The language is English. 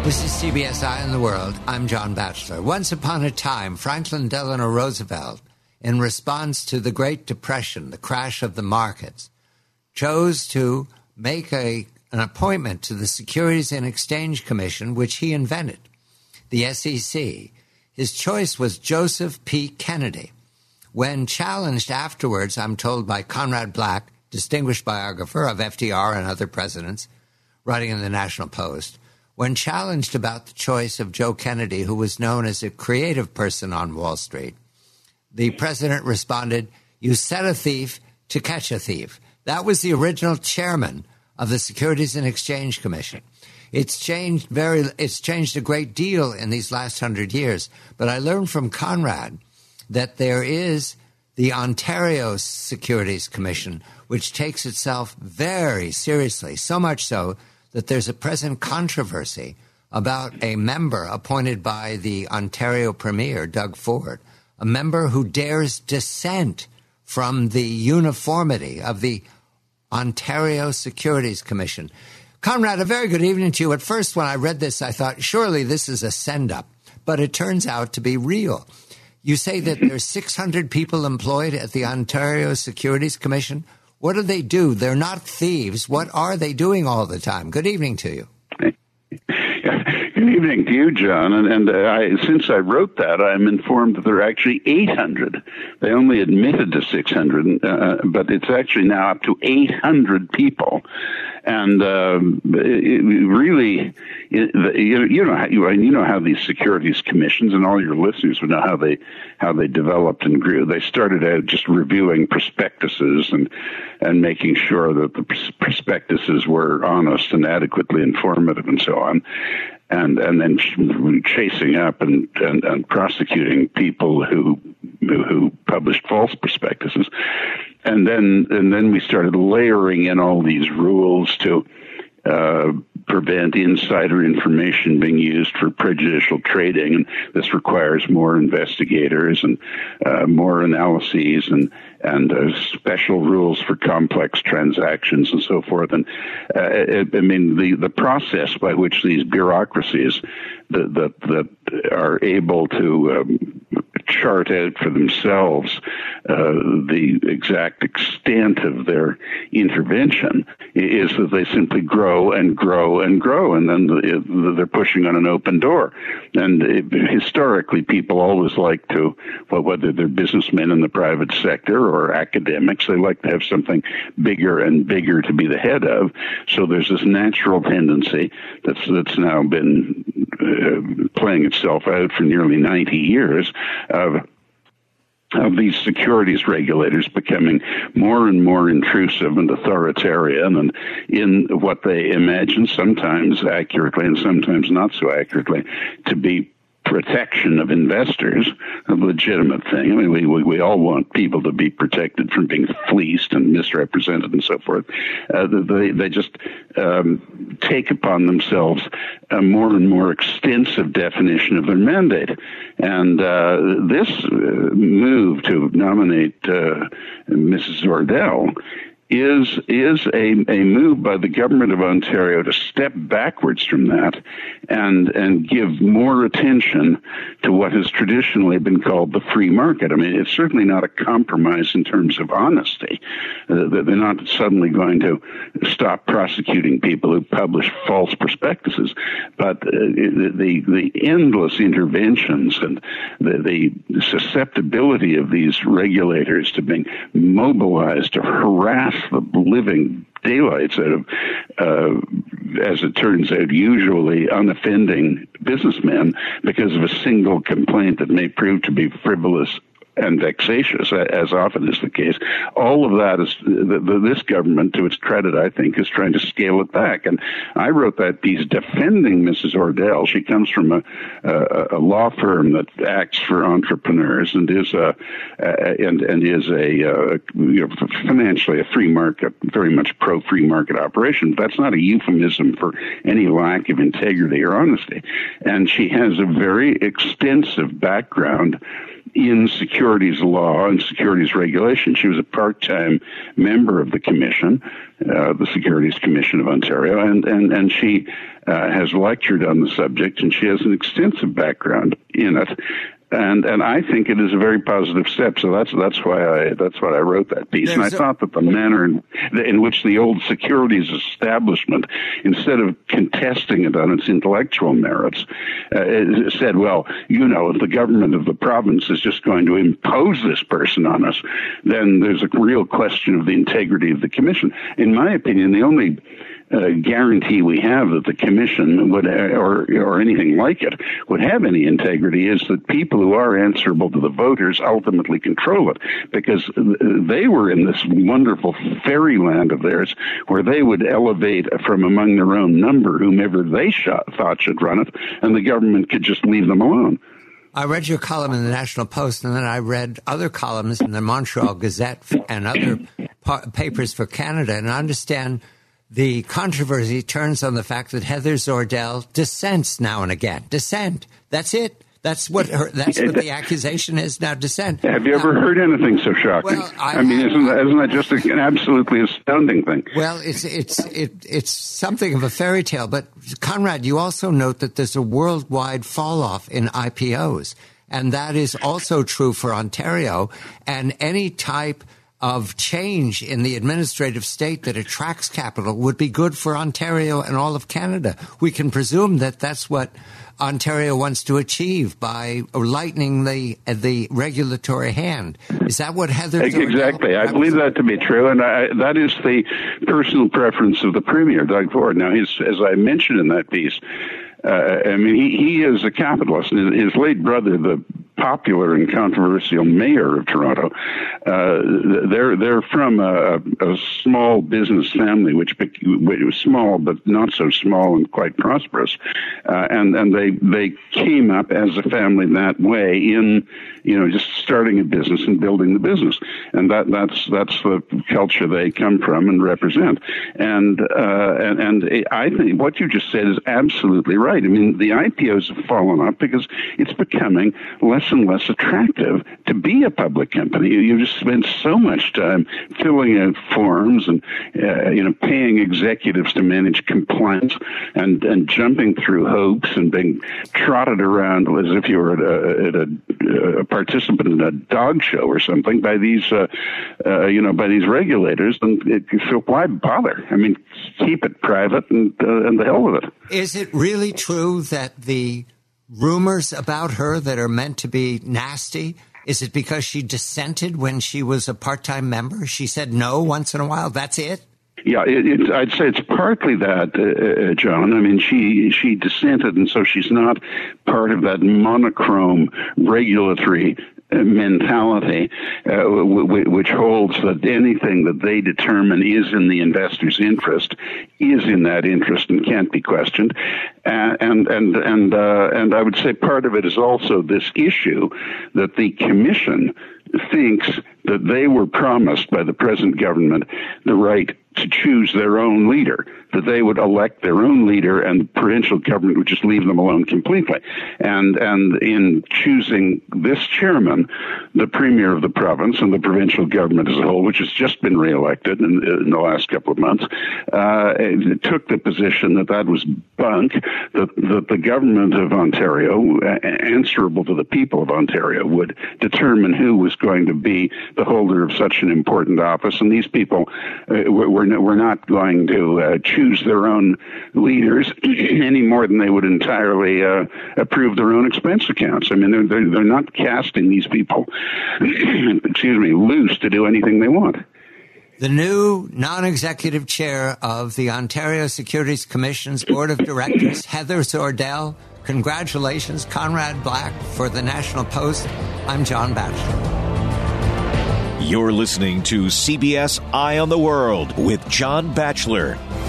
This is CBS Eye on the World. I'm John Batchelor. Once upon a time, Franklin Delano Roosevelt, in response to the Great Depression, the crash of the markets, chose to make an appointment to the Securities and Exchange Commission, which he invented, the SEC. His choice was Joseph P. Kennedy. When challenged afterwards, I'm told, by Conrad Black, distinguished biographer of FDR and other presidents, writing in the National Post, when challenged about the choice of Joe Kennedy, who was known as a creative person on Wall Street, the president responded, "You set a thief to catch a thief." That was the original chairman of the Securities and Exchange Commission. It's changed a great deal in these last 100 years. But I learned from Conrad that there is the Ontario Securities Commission, which takes itself very seriously, so much so that there's a present controversy about a member appointed by the Ontario Premier, Doug Ford, a member who dares dissent from the uniformity of the Ontario Securities Commission. Conrad, a very good evening to you. At first, when I read this, I thought, surely this is a send-up, but it turns out to be real. You say that there's 600 people employed at the Ontario Securities Commission. What do they do? They're not thieves. What are they doing all the time? Good evening to you. Good evening to you, John. And since I wrote that, I'm informed that there are actually 800. They only admitted to 600, but it's actually now up to 800 people. And you know how these securities commissions, and all your listeners would know how they developed and grew. They started out just reviewing prospectuses and making sure that the prospectuses were honest and adequately informative and so on. And then chasing up and prosecuting people who published false prospectuses, and then we started layering in all these rules to prevent insider information being used for prejudicial trading, and this requires more investigators and more analyses and special rules for complex transactions and so forth. And the process by which these bureaucracies that are able to chart out for themselves the exact extent of their intervention is that they simply grow and grow and grow, and then they're pushing on an open door. And historically, people always like to, whether they're businessmen in the private sector or academics, they like to have something bigger and bigger to be the head of. So there's this natural tendency that's now been playing itself out for nearly 90 years of these securities regulators becoming more and more intrusive and authoritarian, and in what they imagine, sometimes accurately and sometimes not so accurately, to be protection of investors, a legitimate thing. I mean, we all want people to be protected from being fleeced and misrepresented and so forth. They just take upon themselves a more and more extensive definition of their mandate. And this move to nominate Mrs. Zordell is a move by the government of Ontario to step backwards from that and give more attention to what has traditionally been called the free market. I mean, it's certainly not a compromise in terms of honesty. They're not suddenly going to stop prosecuting people who publish false prospectuses, but the endless interventions and the susceptibility of these regulators to being mobilized to harass the living daylights out of, as it turns out, usually unoffending businessmen because of a single complaint that may prove to be frivolous and vexatious, as often is the case. All of that is, this government, to its credit, I think, is trying to scale it back. And I wrote that piece defending Mrs. Zordell. She comes from a law firm that acts for entrepreneurs and is financially a free market, very much pro-free market operation. But that's not a euphemism for any lack of integrity or honesty. And she has a very extensive background in securities law and securities regulation. She was a part-time member of the commission, the Securities Commission of Ontario, and she has lectured on the subject, and she has an extensive background in it. And I think it is a very positive step. So that's why I wrote that piece. And I thought that the manner in which the old securities establishment, instead of contesting it on its intellectual merits, said, well, if the government of the province is just going to impose this person on us, then there's a real question of the integrity of the commission. In my opinion, the only guarantee we have that the commission would, or anything like it, would have any integrity is that people who are answerable to the voters ultimately control it, because they were in this wonderful fairyland of theirs where they would elevate from among their own number whomever they thought should run it, and the government could just leave them alone. I read your column in the National Post, and then I read other columns in the Montreal Gazette and other papers for Canada, and I understand the controversy turns on the fact that Heather Zordell dissents now and again. Dissent. That's it. That's what the accusation is now. Dissent. Have you ever heard anything so shocking? Well, isn't that just an absolutely astounding thing? Well, it's something of a fairy tale. But Conrad, you also note that there's a worldwide fall off in IPOs, and that is also true for Ontario. And any type of change in the administrative state that attracts capital would be good for Ontario and all of Canada. We can presume that that's what Ontario wants to achieve by lightening the regulatory hand. Is that what Heather? Exactly. I believe that to be true, and that is the personal preference of the Premier, Doug Ford. Now, as I mentioned in that piece, he is a capitalist. His late brother, the popular and controversial mayor of Toronto, they're from a small business family, which was small but not so small and quite prosperous, and they came up as a family that way in just starting a business and building the business, and that's the culture they come from and represent, and I think what you just said is absolutely right. I mean, the IPOs have fallen off because it's becoming less and less attractive to be a public company. You just spend so much time filling out forms and paying executives to manage compliance and jumping through hoops and being trotted around as if you were at a participant in a dog show or something by these by these regulators. And so why bother? I mean, keep it private and the hell with it. Is it really true that the rumors about her that are meant to be nasty, is it because she dissented when she was a part-time member? She said no once in a while. That's it? Yeah, I'd say it's partly that, John. I mean, she dissented, and so she's not part of that monochrome regulatory mentality, which holds that anything that they determine is in the investor's interest is in that interest and can't be questioned. And I would say part of it is also this issue that the commission thinks that they were promised by the present government the right to choose their own leader, that they would elect their own leader and the provincial government would just leave them alone completely. And in choosing this chairman, the premier of the province and the provincial government as a whole, which has just been reelected in the last couple of months, took the position that was bunk, that the government of Ontario, answerable to the people of Ontario, would determine who was going to be the holder of such an important office. And these people were not going to choose their own leaders any more than they would entirely approve their own expense accounts. I mean, they're not casting these people, loose to do anything they want. The new non-executive chair of the Ontario Securities Commission's Board of Directors, Heather Zordell. Congratulations, Conrad Black, for the National Post. I'm John Batchelor. You're listening to CBS Eye on the World with John Batchelor.